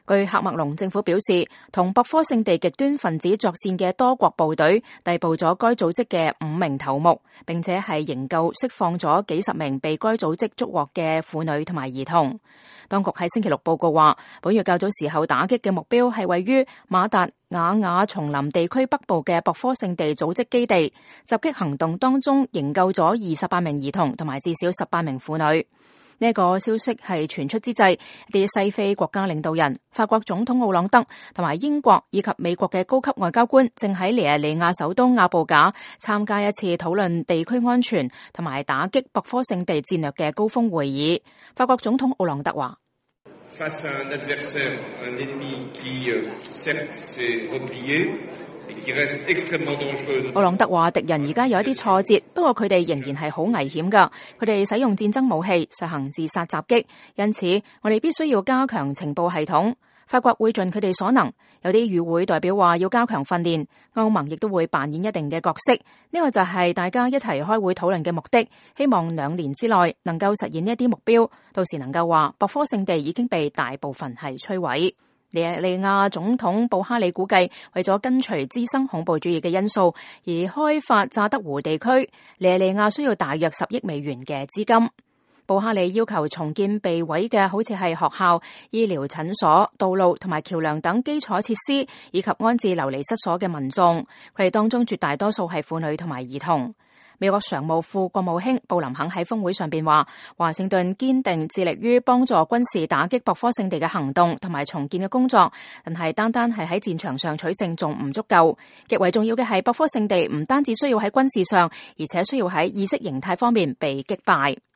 據喀麥隆政府表示，同博科聖地極端分子作戰嘅多國部隊逮捕咗該組織嘅5名頭目，並且係營救釋放咗幾十名被該組織捉獲嘅婦女同埋兒童。當局喺星期六報告話，本月較早時候打擊嘅目標係位於馬達瓦瓦叢林地區北部嘅博科聖地組織基地。襲擊行動當中營救咗28名兒童同埋至少18名婦女。呢個消息係傳出之際，啲西非國家領導人、法國總統奧朗德同埋英國以及美國嘅高級外交官正喺尼日利亞首都亞布賈參加一次討論地區安全同埋打擊博科聖地戰略嘅高峰會議。法國總統奧朗德話：奧朗德話，敵人而家有一啲挫折，不過佢哋仍然係好危險㗎。佢哋使用戰爭武器，實行自殺襲擊，因此我哋必須要加強情報系統。法國會盡佢哋所能，有啲與會代表話要加強訓練，歐盟亦都會扮演一定嘅角色。呢個就係大家一齊開會討論嘅目的，希望2年之內能夠實現一啲目標，到時能夠話博科聖地已經被大部分係摧毀。尼日利亞總統布哈里估計，為咗根除滋生恐怖主義嘅因素而開發乍得湖地區，尼日利亞需要大約10億美元嘅資金。布哈里要求重建被毀嘅好似係學校、醫療診所、道路同埋橋樑等基礎設施，以及安置流離失所嘅民眾。佢哋當中絕大多數係婦女同埋兒童。美國常務副國務卿布林肯喺峰會上邊話，華盛頓堅定致力於幫助軍事打擊博科聖地嘅行動同埋重建嘅工作，但係單係喺戰場上取勝仲唔足夠，極為重要嘅係博科聖地唔單止需要喺軍事上，而且需要喺意識形態方面被擊敗。